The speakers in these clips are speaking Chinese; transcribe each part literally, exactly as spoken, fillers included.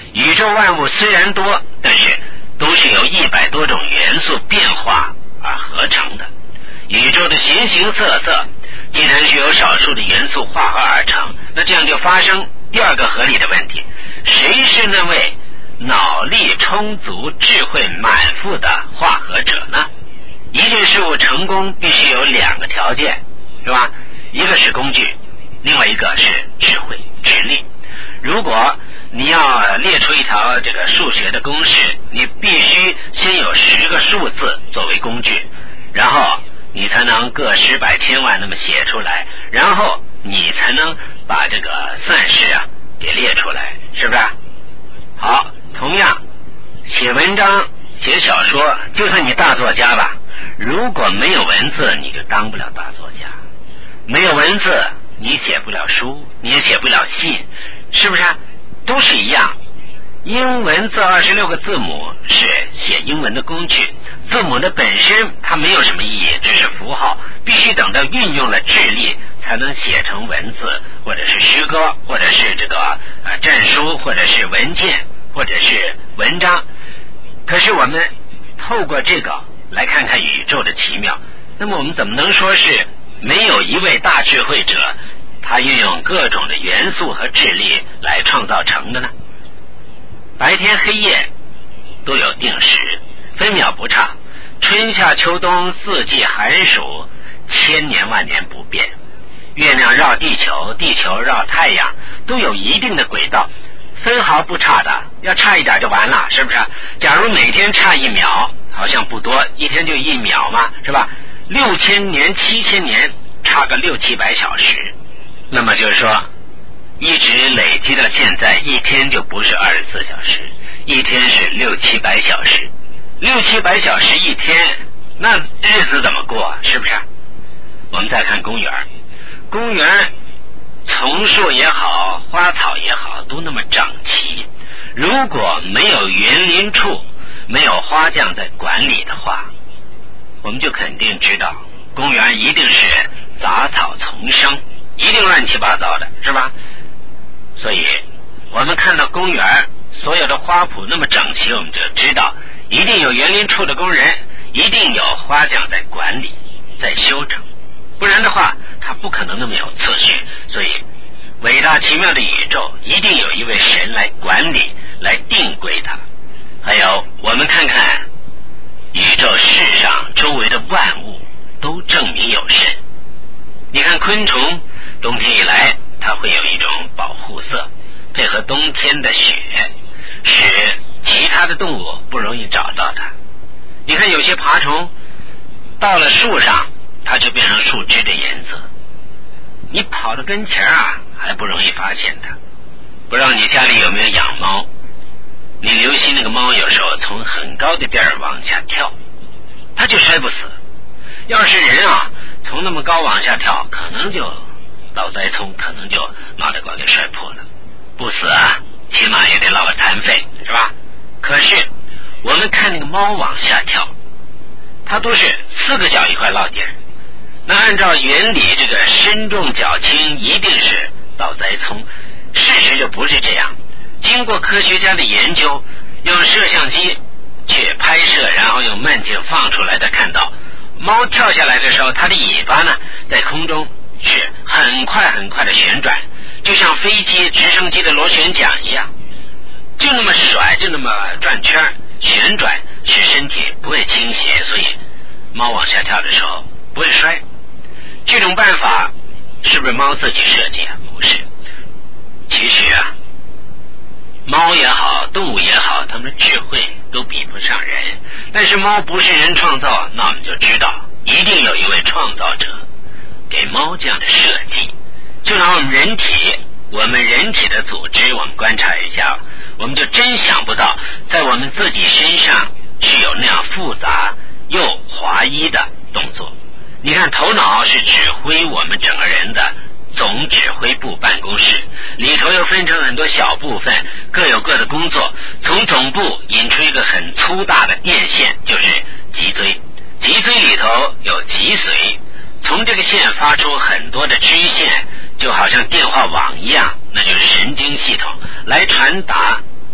宇宙万物虽然多，但是都是由一百多种元素变化而合成的。宇宙的形形色色既然是由少数的元素化合而成，那这样就发生第二个合理的问题：谁是那位脑力充足、智慧满腹的化合者呢？一件事物成功必须有两个条件，是吧？一个是工具，另外一个是智慧、智力。如果你要列出一条这个数学的公式，你必须先有十个数字作为工具，然后你才能个十百千万那么写出来，然后你才能把这个算式啊给列出来，是不是？好，同样写文章、写小说，就算你大作家吧，如果没有文字，你就当不了大作家。没有文字，你写不了书，你也写不了信，是不是？都是一样。英文字二十六个字母是写英文的工具，字母的本身它没有什么意义，只是符号，必须等到运用了智力才能写成文字，或者是诗歌，或者是这个呃战书，或者是文件，或者是文章。可是我们透过这个来看看宇宙的奇妙，那么我们怎么能说是没有一位大智慧者他运用各种的元素和智力来创造成的呢？白天黑夜都有定时，分秒不差，春夏秋冬四季寒暑千年万年不变。月亮绕地球，地球绕太阳，都有一定的轨道，分毫不差的，要差一点就完了，是不是？假如每天差一秒，好像不多，一天就一秒嘛，是吧？六千年、七千年，差个六七百小时，那么就是说一直累积到现在，一天就不是二十四小时，一天是六七百小时，六七百小时一天，那日子怎么过？是不是？我们再看公园，公园丛树也好，花草也好，都那么整齐。如果没有园林处，没有花匠在管理的话，我们就肯定知道公园一定是杂草丛生，一定乱七八糟的，是吧？所以我们看到公园所有的花圃那么整齐，我们就知道一定有园林处的工人，一定有花匠在管理，在修整，不然的话它不可能那么有次序。所以伟大奇妙的宇宙一定有一位神来管理，来定规它。还有我们看看宇宙世上周围的万物都证明有神。你看昆虫冬天一来，它会有一种保护色，配合冬天的雪，使其他的动物不容易找到它。你看有些爬虫到了树上，它就变成树枝的颜色，你跑到跟前啊还不容易发现它。不知道你家里有没有养猫，你留心那个猫有时候从很高的地儿往下跳，它就摔不死。要是人啊从那么高往下跳，可能就脑栽葱，可能就脑袋瓜给摔破了，不死啊起码也得落个残废，是吧？可是我们看那个猫往下跳，它都是四个脚一块落地儿，那按照原理这个身重脚轻一定是脑栽葱，事实就不是这样。经过科学家的研究，用摄像机去拍摄，然后用慢镜放出来的，看到猫跳下来的时候，它的尾巴呢在空中是很快很快的旋转，就像飞机直升机的螺旋桨一样，就那么甩，就那么转圈旋转，使身体不会倾斜，所以猫往下跳的时候不会摔。这种办法是不是猫自己设计啊？不是。其实啊猫也好，动物也好，它们的智慧都比不上人。但是猫不是人创造，那我们就知道一定有一位创造者给猫这样的设计。就拿我们人体，我们人体的组织，我们观察一下，我们就真想不到在我们自己身上是有那样复杂又划一的动作。你看头脑是指挥我们整个人的总指挥部办公室，里头又分成很多小部分，各有各的工作。从总部引出一个很粗大的电线，就是脊椎，脊椎里头有脊髓，从这个线发出很多的支线，就好像电话网一样，那就是神经系统，来传达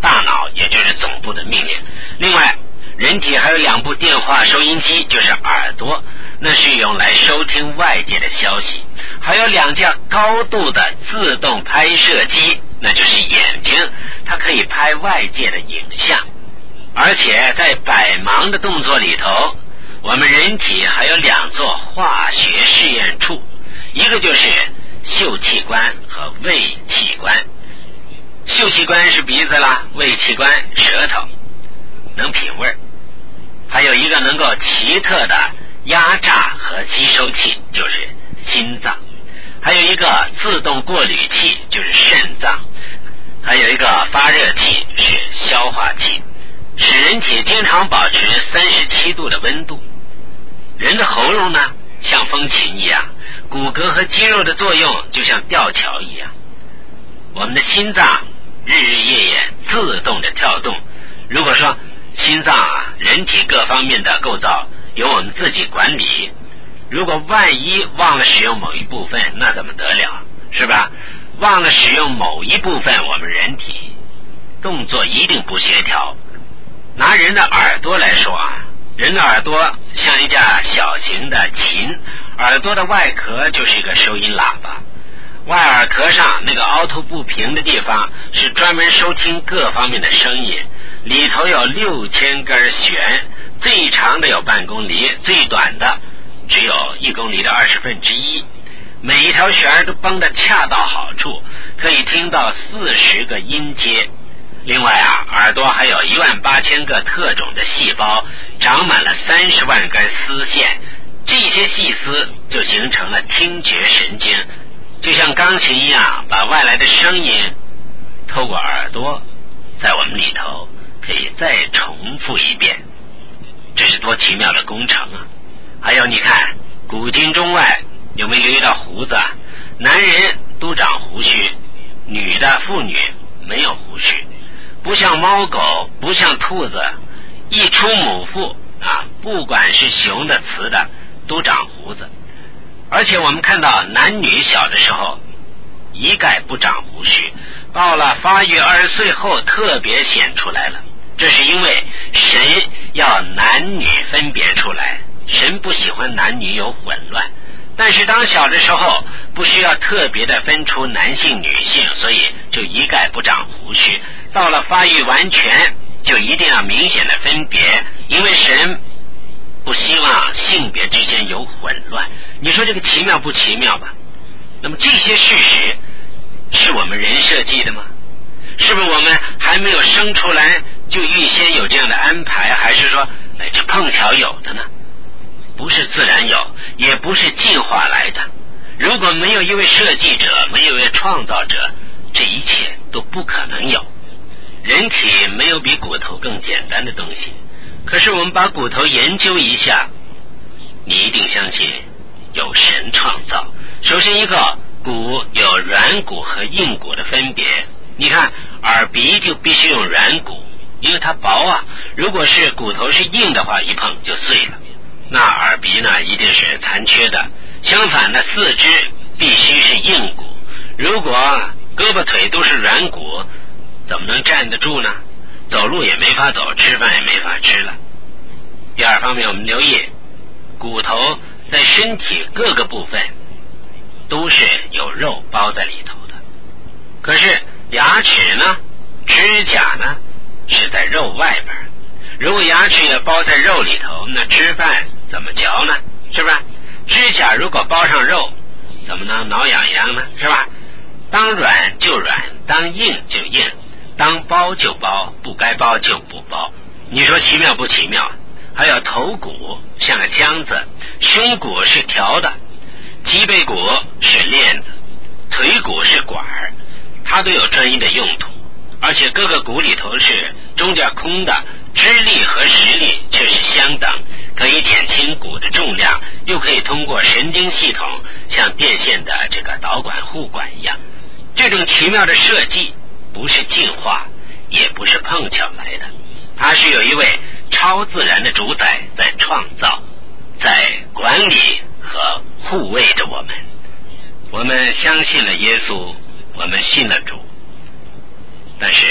大脑，也就是总部的命令。另外，人体还有两部电话收音机，就是耳朵，那是用来收听外界的消息；还有两架高度的自动拍摄机，那就是眼睛，它可以拍外界的影像。而且在百忙的动作里头，我们人体还有两座化学试验处，一个就是嗅器官和味器官。嗅器官是鼻子啦，味器官舌头，能品味。还有一个能够奇特的压榨和吸收器，就是心脏。还有一个自动过滤器，就是肾脏。还有一个发热器，是消化器，使人体经常保持三十七度的温度。人的喉咙呢，像风琴一样，骨骼和肌肉的作用就像吊桥一样。我们的心脏日日夜夜自动的跳动。如果说心脏啊，人体各方面的构造由我们自己管理，如果万一忘了使用某一部分，那怎么得了，是吧？忘了使用某一部分，我们人体动作一定不协调。拿人的耳朵来说啊，人的耳朵像一架小型的琴，耳朵的外壳就是一个收音喇叭，外耳壳上那个凹凸不平的地方是专门收听各方面的声音，里头有六千根弦，最长的有半公里，最短的只有一公里的二十分之一。每一条弦都绷得恰到好处，可以听到四十个音阶。另外啊，耳朵还有一万八千个特种的细胞，长满了三十万根丝线，这些细丝就形成了听觉神经，就像钢琴一样，把外来的声音透过耳朵在我们里头可以再重复一遍。这是多奇妙的工程啊！还有你看，古今中外有没有留意到胡子啊？男人都长胡须，女的妇女没有胡须，不像猫狗，不像兔子，一出母腹啊，不管是雄的雌的都长胡子。而且我们看到男女小的时候一概不长胡须，到了发育二十岁后特别显出来了。这是因为神要男女分别出来，神不喜欢男女有混乱。但是当小的时候不需要特别的分出男性女性，所以就一概不长胡须。到了发育完全就一定要明显的分别，因为神不希望性别之间有混乱。你说这个奇妙不奇妙吧？那么这些事实是我们人设计的吗？是不是我们还没有生出来就预先有这样的安排，还是说哎这碰巧有的呢？不是自然有，也不是进化来的。如果没有一位设计者，没有一位创造者，这一切都不可能有。人体没有比骨头更简单的东西，可是我们把骨头研究一下，你一定相信有神创造。首先一个，骨有软骨和硬骨的分别。你看耳鼻就必须用软骨，因为它薄啊，如果是骨头是硬的话，一碰就碎了。那耳鼻呢一定是残缺的。相反的，四肢必须是硬骨，如果胳膊腿都是软骨，怎么能站得住呢？走路也没法走，吃饭也没法吃了。第二方面，我们留意骨头在身体各个部分都是有肉包在里头的，可是牙齿呢，指甲呢是在肉外边。如果牙齿也包在肉里头，那吃饭怎么嚼呢？是吧？指甲如果包上肉，怎么能挠痒痒呢？是吧？当软就软，当硬就硬，当包就包，不该包就不包。你说奇妙不奇妙？还有头骨像个浆子，胸骨是条的，脊背骨是链子，腿骨是管儿，它都有专一的用途。而且各个骨里头是中间空的，支力和实力却是相等，可以减轻骨的重量，又可以通过神经系统像电线的这个导管护管一样。这种奇妙的设计不是进化，也不是碰巧来的，它是有一位超自然的主宰在创造，在管理和护卫着我们。我们相信了耶稣，我们信了主，但是我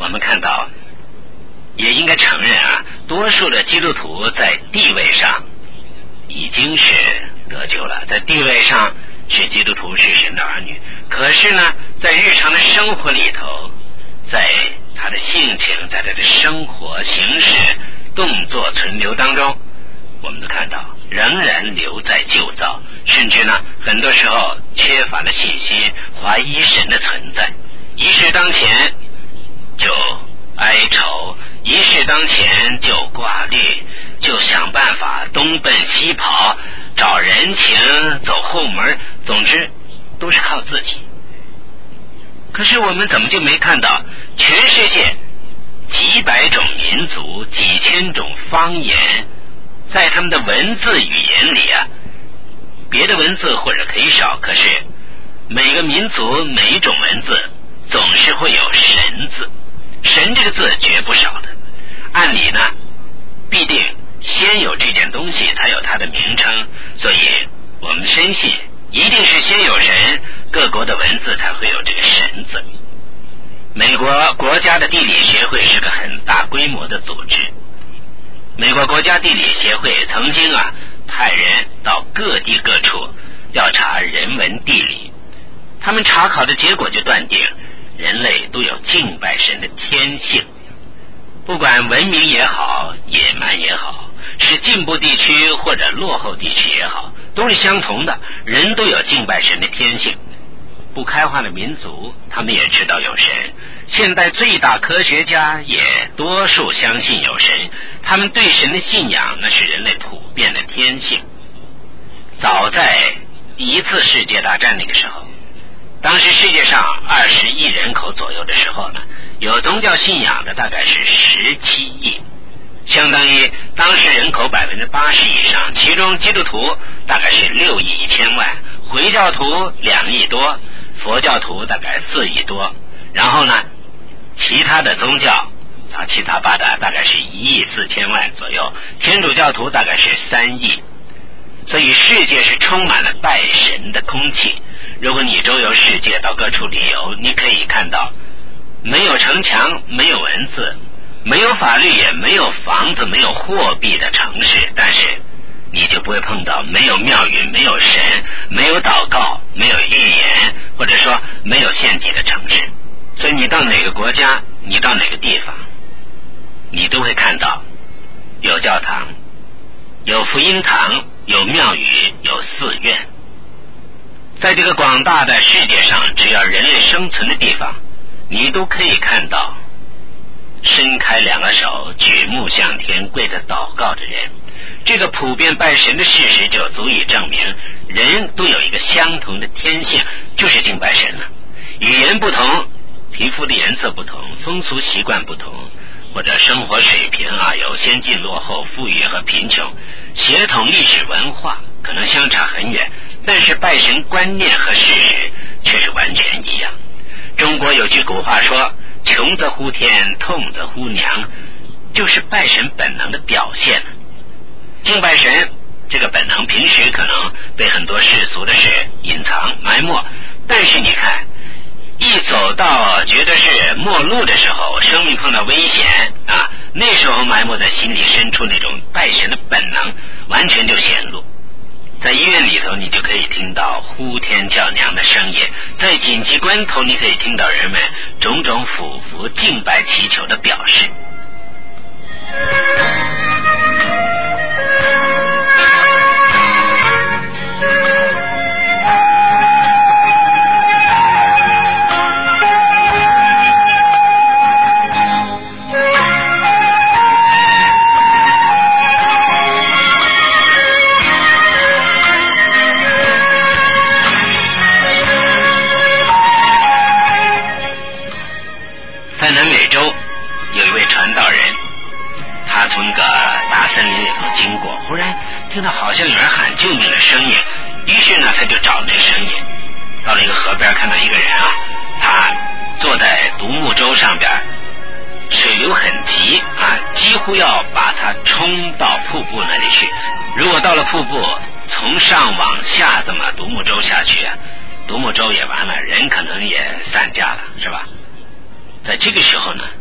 我们看到也应该承认啊，多数的基督徒在地位上已经是得救了，在地位上是基督徒，是神的儿女，可是呢在日常的生活里头，在他的性情，在他的生活形式动作存留当中，我们都看到仍然留在旧造，甚至呢很多时候缺乏了信心，怀疑神的存在，一事当前就哀愁，一事当前就挂虑，就想办法东奔西跑，找人情，走后门，总之都是靠自己。可是我们怎么就没看到全世界几百种民族，几千种方言，在他们的文字语言里啊，别的文字或者可以少，可是每个民族每一种文字总是会有神字，神这个字绝不少的，按理呢必定先有这件东西才有它的名称，所以我们深信一定是先有神，各国的文字才会有这个神字。美国国家的地理协会是个很大规模的组织，美国国家地理协会曾经啊派人到各地各处调查人文地理，他们查考的结果就断定人类都有敬拜神的天性，不管文明也好，野蛮也好，是进步地区或者落后地区也好，都是相同的，人都有敬拜神的天性。不开化的民族他们也知道有神，现代最大科学家也多数相信有神，他们对神的信仰那是人类普遍的天性。早在第一次世界大战那个时候，当时世界上二十亿人口左右的时候呢，有宗教信仰的大概是十七亿，相当于当时人口百分之八十以上，其中基督徒大概是六亿一千万，回教徒两亿多，佛教徒大概四亿多，然后呢其他的宗教杂七杂八的大概是一亿四千万左右，天主教徒大概是三亿，所以世界是充满了拜神的空气。如果你周游世界到各处旅游，你可以看到没有城墙，没有文字，没有法律，也没有房子，没有货币的城市，但是你就不会碰到没有庙宇，没有神，没有祷告，没有预言，或者说没有献祭的城市。所以你到哪个国家，你到哪个地方，你都会看到有教堂，有福音堂，有庙宇，有寺院。在这个广大的世界上，只要人类生存的地方，你都可以看到伸开两个手，举目向天，跪着祷告的人。这个普遍拜神的事实就足以证明人都有一个相同的天性，就是敬拜神了。语言不同，皮肤的颜色不同，风俗习惯不同，或者生活水平啊有先进落后，富裕和贫穷，血统历史文化可能相差很远，但是拜神观念和事实却是完全一样。中国有句古话说，穷则呼天，痛则呼娘，就是拜神本能的表现。敬拜神这个本能平时可能被很多世俗的事隐藏埋没，但是你看一走到觉得是末路的时候，生命碰到危险啊，那时候埋没在心里深处那种拜神的本能完全就显露。在医院里头，你就可以听到呼天叫娘的声音，在紧急关头你可以听到人们种种俯伏敬拜祈求的表示。在南美洲有一位传道人，他从一个大森林里头经过，忽然听到好像有人喊救命的声音，于是呢他就找那个声音，到了一个河边，看到一个人啊，他坐在独木舟上边，水流很急啊，几乎要把他冲到瀑布那里去。如果到了瀑布，从上往下这么独木舟下去啊，独木舟也完了，人可能也散架了，是吧？在这个时候呢，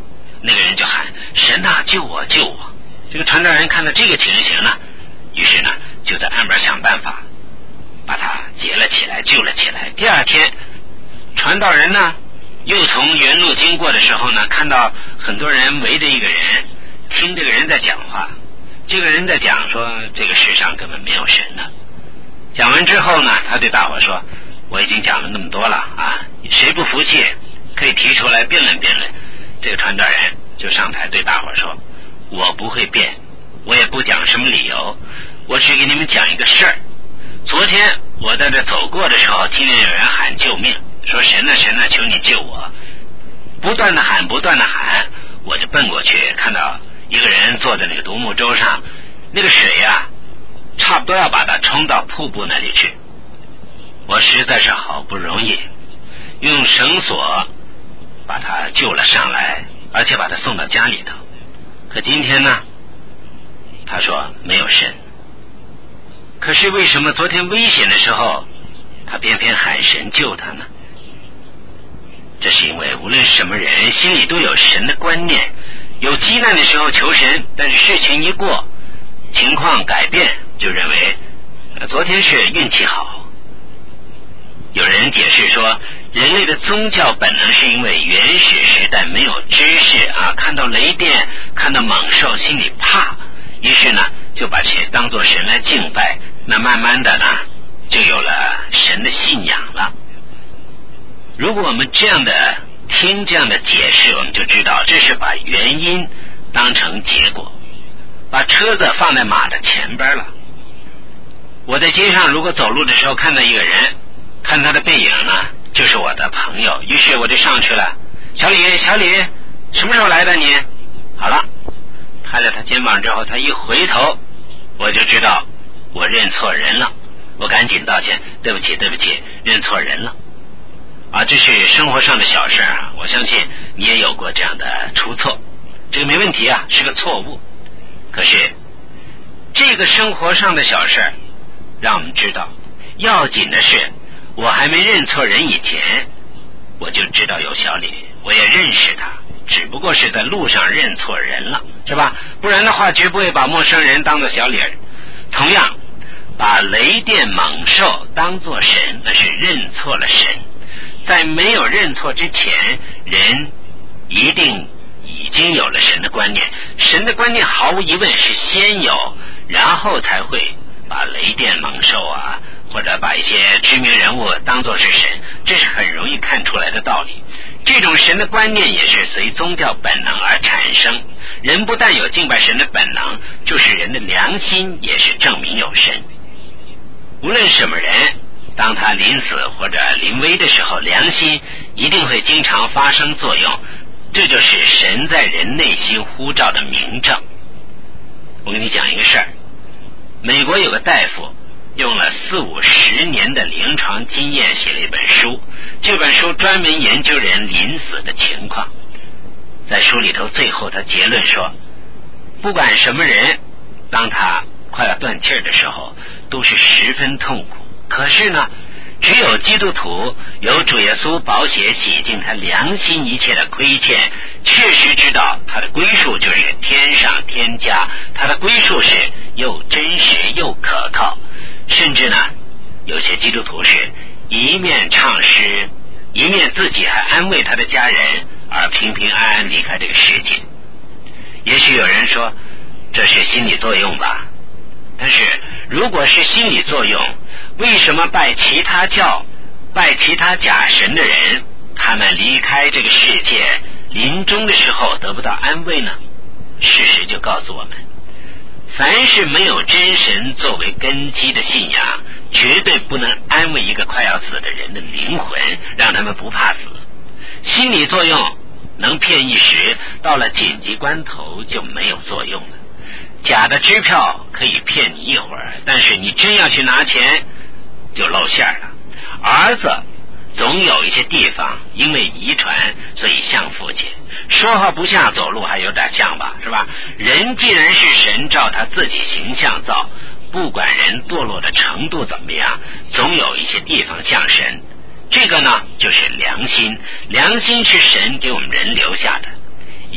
那个人就喊神啊，救我救我。这个传道人看到这个情形呢，于是呢就在岸边想办法把他劫了起来，救了起来。第二天传道人呢又从原路经过的时候呢，看到很多人围着一个人听这个人在讲话。这个人在讲说这个世上根本没有神的。讲完之后呢，他对大伙说，我已经讲了那么多了啊，谁不服气可以提出来辩论辩论。这个传道人就上台对大伙说，我不会辩，我也不讲什么理由，我只给你们讲一个事儿。昨天我在这走过的时候，听见有人喊救命，说神啊神啊，求你救我。不断的喊不断的喊，我就奔过去，看到一个人坐在那个独木舟上，那个水啊差不多要把他冲到瀑布那里去。我实在是好不容易用绳索把他救了上来，而且把他送到家里头。可今天呢，他说没有神。可是为什么昨天危险的时候他偏偏喊神救他呢？这是因为无论什么人心里都有神的观念，有急难的时候求神，但是事情一过，情况改变，就认为昨天是运气好。有人解释说，人类的宗教本能是因为原始时代没有知识啊，看到雷电看到猛兽心里怕，于是呢就把这些当作神来敬拜，那慢慢的呢就有了神的信仰了。如果我们这样的听这样的解释，我们就知道这是把原因当成结果，把车子放在马的前边了。我在街上如果走路的时候看到一个人，看他的背影呢就是我的朋友，于是我就上去了，小李小李什么时候来的你？好了，拍了他肩膀之后，他一回头，我就知道我认错人了，我赶紧道歉，对不起对不起，认错人了啊。这是生活上的小事啊，我相信你也有过这样的出错，这个没问题啊，是个错误。可是这个生活上的小事让我们知道，要紧的是我还没认错人以前，我就知道有小李，我也认识他，只不过是在路上认错人了，是吧？不然的话绝不会把陌生人当作小李儿。同样把雷电猛兽当作神，那是认错了神。在没有认错之前，人一定已经有了神的观念，神的观念毫无疑问是先有，然后才会把雷电猛兽啊，或者把一些知名人物当作是神，这是很容易看出来的道理。这种神的观念也是随宗教本能而产生，人不但有敬拜神的本能，就是人的良心也是证明有神。无论什么人，当他临死或者临危的时候，良心一定会经常发生作用，这就是神在人内心呼召的明证。我跟你讲一个事儿，美国有个大夫用了四五十年的临床经验写了一本书，这本书专门研究人临死的情况。在书里头最后他结论说，不管什么人当他快要断气儿的时候都是十分痛苦，可是呢只有基督徒有主耶稣宝血洗净他良心一切的亏欠，确实知道他的归属就是天上天家，他的归属是又真实又可靠。甚至呢有些基督徒是一面唱诗，一面自己还安慰他的家人，而平平安安离开这个世界。也许有人说这是心理作用吧，但是如果是心理作用，为什么拜其他教拜其他假神的人，他们离开这个世界临终的时候得不到安慰呢？事实就告诉我们，凡是没有真神作为根基的信仰，绝对不能安慰一个快要死的人的灵魂，让他们不怕死。心理作用能骗一时，到了紧急关头就没有作用了。假的支票可以骗你一会儿，但是你真要去拿钱就露馅了。儿子总有一些地方因为遗传所以像父亲，说话不像，走路还有点像吧，是吧？人既然是神照他自己形象造，不管人堕落的程度怎么样，总有一些地方像神。这个呢就是良心，良心是神给我们人留下的。一个人不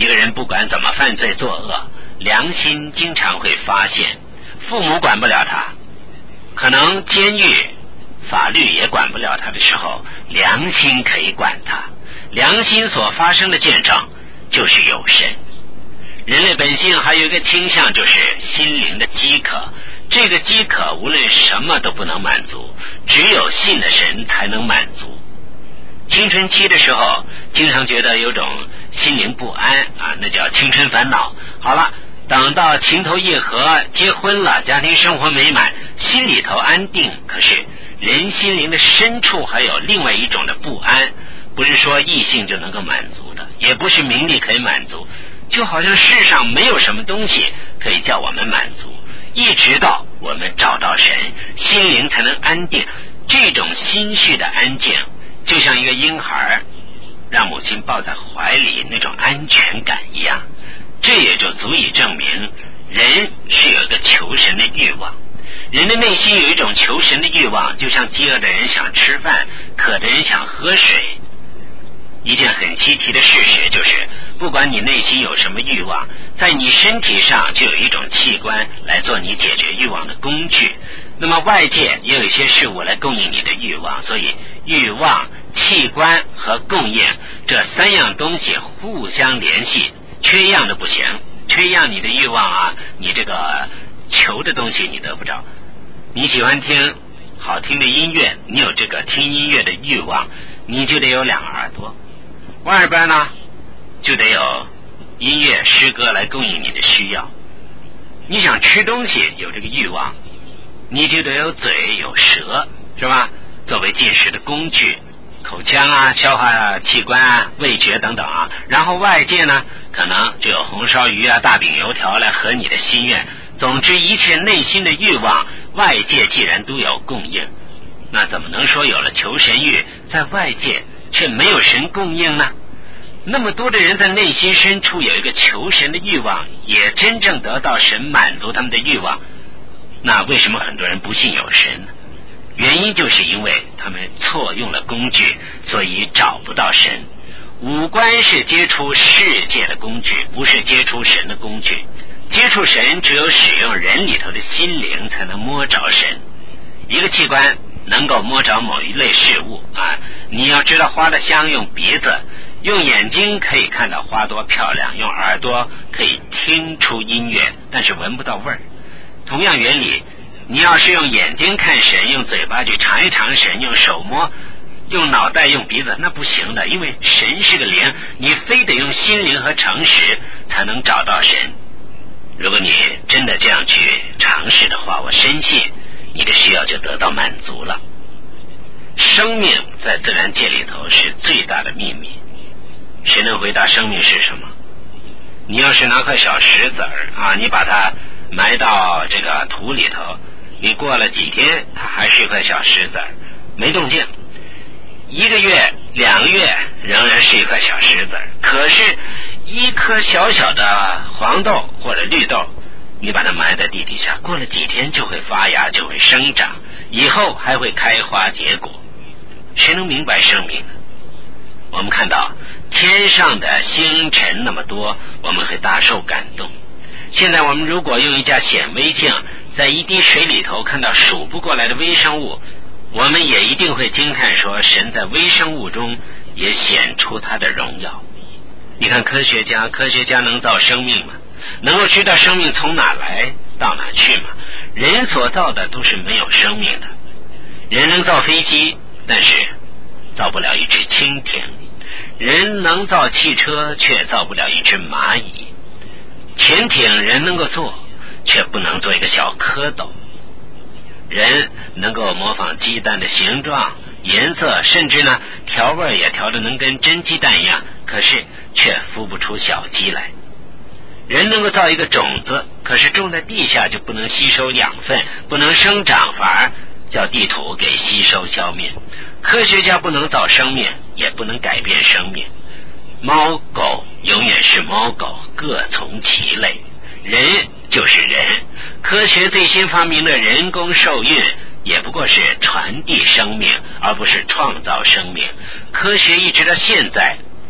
管怎么犯罪作恶，良心经常会发现，父母管不了他，可能监狱法律也管不了他的时候，良心可以管他。良心所发生的见证就是有神。人类本性还有一个倾向，就是心灵的饥渴，这个饥渴无论什么都不能满足，只有信的神才能满足。青春期的时候经常觉得有种心灵不安啊，那叫青春烦恼。好了，等到情投意合，结婚了，家庭生活美满，心里头安定，可是人心灵的深处还有另外一种的不安，不是说异性就能够满足的，也不是名利可以满足，就好像世上没有什么东西可以叫我们满足，一直到我们找到神，心灵才能安定。这种心绪的安静就像一个婴孩让母亲抱在怀里那种安全感一样，这也就足以证明人是有一个求神的欲望。人的内心有一种求神的欲望，就像饥饿的人想吃饭，渴的人想喝水。一件很稀奇的事实就是，不管你内心有什么欲望，在你身体上就有一种器官来做你解决欲望的工具，那么外界也有一些事物来供应你的欲望，所以欲望、器官和供应这三样东西互相联系，缺一样的不行，缺一样你的欲望啊，你这个求的东西你得不着。你喜欢听好听的音乐，你有这个听音乐的欲望，你就得有两个耳朵，外边呢就得有音乐诗歌来供应你的需要。你想吃东西有这个欲望，你就得有嘴有舌，是吧？作为进食的工具，口腔啊、消化器官啊、味觉等等啊。然后外界呢可能就有红烧鱼啊、大饼油条来合你的心愿。总之一切内心的欲望，外界既然都有供应，那怎么能说有了求神欲，在外界却没有神供应呢？那么多的人在内心深处有一个求神的欲望，也真正得到神满足他们的欲望，那为什么很多人不信有神呢？原因就是因为他们错用了工具，所以找不到神。五官是接触世界的工具，不是接触神的工具。接触神只有使用人里头的心灵才能摸着神。一个器官能够摸着某一类事物啊，你要知道花的香，用鼻子，用眼睛可以看到花多漂亮，用耳朵可以听出音乐，但是闻不到味儿。同样原理，你要是用眼睛看神，用嘴巴去尝一尝神，用手摸，用脑袋用鼻子，那不行的，因为神是个灵，你非得用心灵和诚实才能找到神。如果你真的这样去尝试的话，我深信你的需要就得到满足了。生命在自然界里头是最大的秘密，谁能回答生命是什么？你要是拿块小石子儿啊，你把它埋到这个土里头，你过了几天它还是一块小石子儿，没动静。一个月两个月仍然是一块小石子儿，可是一颗小小的黄豆或者绿豆，你把它埋在地底下，过了几天就会发芽，就会生长，以后还会开花结果。谁能明白生命呢？我们看到天上的星辰那么多，我们会大受感动。现在我们如果用一架显微镜在一滴水里头看到数不过来的微生物，我们也一定会惊叹说，神在微生物中也显出他的荣耀。你看科学家，科学家能造生命吗？能够知道生命从哪来到哪去吗？人所造的都是没有生命的。人能造飞机，但是造不了一只蜻蜓；人能造汽车，却造不了一只蚂蚁；潜艇人能够做，却不能做一个小蝌蚪。人能够模仿鸡蛋的形状、颜色，甚至呢调味也调得能跟真鸡蛋一样，可是却孵不出小鸡来。人能够造一个种子，可是种在地下就不能吸收养分，不能生长，反而叫地土给吸收消灭。科学家不能造生命，也不能改变生命。猫狗永远是猫狗，各从其类。人就是人，科学最新发明的人工受孕也不过是传递生命，而不是创造生命。科学一直到现在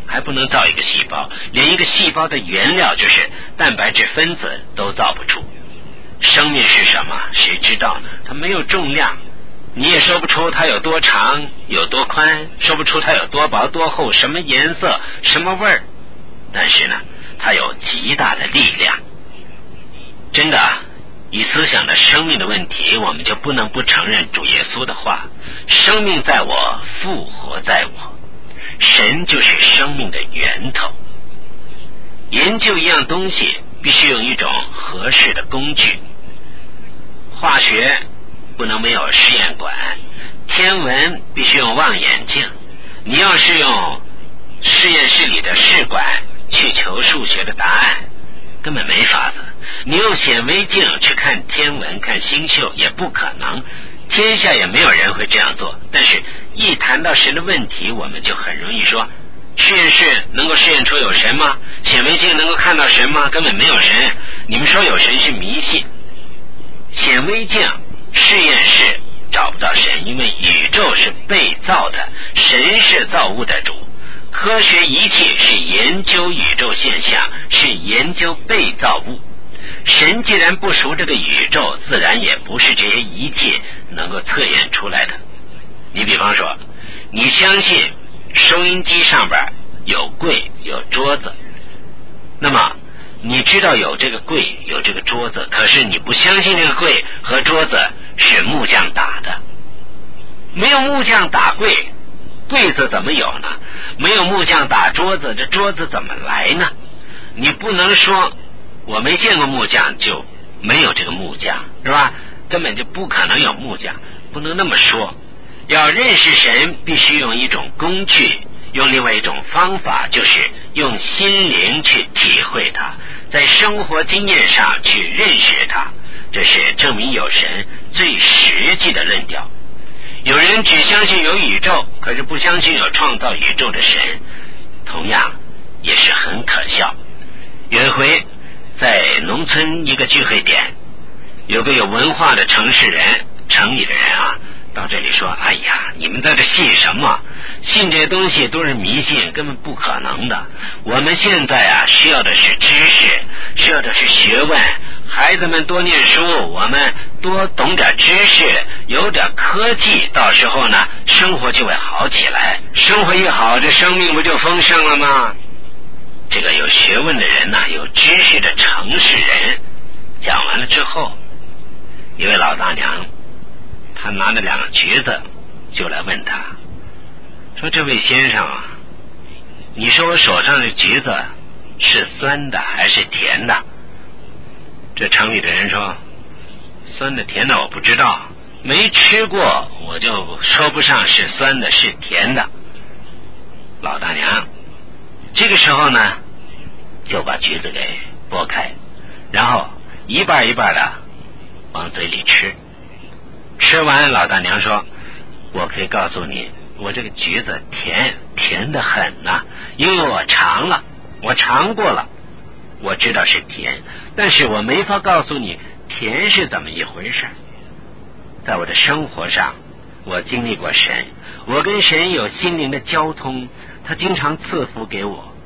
还不能造一个细胞，连一个细胞的原料就是蛋白质分子都造不出。生命是什么？谁知道呢？它没有重量，你也说不出它有多长有多宽，说不出它有多薄多厚，什么颜色什么味儿，但是呢它有极大的力量。真的，以思想的生命的问题，我们就不能不承认主耶稣的话，生命在我，复活在我，神就是生命的源头。研究一样东西必须用一种合适的工具，化学不能没有实验管，天文必须用望远镜。你要是用实验室里的试管去求数学的答案，根本没法子。你用显微镜去看天文看星宿也不可能，天下也没有人会这样做。但是一谈到神的问题，我们就很容易说，实验室能够试验出有神吗？显微镜能够看到神吗？根本没有神。你们说有神是迷信。显微镜实验室找不到神，因为宇宙是被造的，神是造物的主。科学仪器是研究宇宙现象，是研究被造物。神既然不属这个宇宙，自然也不是这些仪器能够测验出来的。你比方说，你相信收音机上边有柜有桌子，那么你知道有这个柜有这个桌子，可是你不相信这个柜和桌子是木匠打的。没有木匠打柜，柜子怎么有呢？没有木匠打桌子，这桌子怎么来呢？你不能说我没见过木匠就没有这个木匠，是吧？根本就不可能有木匠，不能那么说。要认识神必须用一种工具，用另外一种方法，就是用心灵去体会它，在生活经验上去认识它，这是证明有神最实际的论调。有人只相信有宇宙，可是不相信有创造宇宙的神，同样也是很可笑。有一回在农村一个聚会点，有个有文化的城市人，城里的人啊，到这里说，哎呀，你们在这信什么？信这些东西都是迷信，根本不可能的。我们现在啊，需要的是知识，需要的是学问。孩子们多念书，我们多懂点知识，有点科技，到时候呢，生活就会好起来。生活一好，这生命不就丰盛了吗？这个有学问的人呢、啊，有知识的城市人，讲完了之后，一位老大娘，她拿着两个橘子，就来问他，说：“这位先生啊，你说我手上的橘子是酸的还是甜的？”这城里的人说：“酸的甜的我不知道，没吃过，我就说不上是酸的是甜的。”老大娘这个时候呢，就把橘子给剥开，然后一半一半的往嘴里吃。吃完，老大娘说：“我可以告诉你，我这个橘子甜，甜得很呐、啊，因为我尝了，我尝过了，我知道是甜，但是我没法告诉你甜是怎么一回事。在我的生活上，我经历过神，我跟神有心灵的交通，他经常赐福给我。